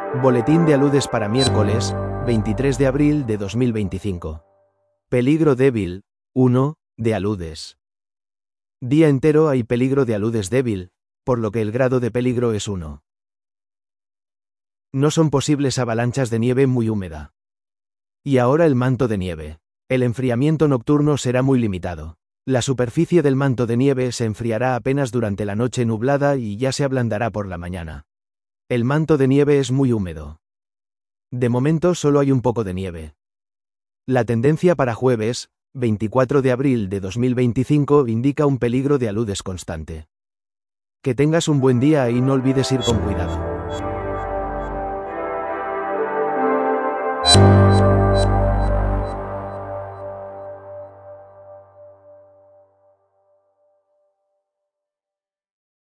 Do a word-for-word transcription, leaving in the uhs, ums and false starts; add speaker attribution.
Speaker 1: Boletín de aludes para miércoles, veintitrés de abril de dos mil veinticinco. Peligro débil, uno, de aludes. Día entero hay peligro de aludes débil, por lo que el grado de peligro es uno. No son posibles avalanchas de nieve muy húmeda. Y ahora el manto de nieve. El enfriamiento nocturno será muy limitado. La superficie del manto de nieve se enfriará apenas durante la noche nublada y ya se ablandará por la mañana. El manto de nieve es muy húmedo. De momento solo hay un poco de nieve. La tendencia para jueves, veinticuatro de abril de dos mil veinticinco, indica un peligro de aludes constante. Que tengas un buen día y no olvides ir con cuidado.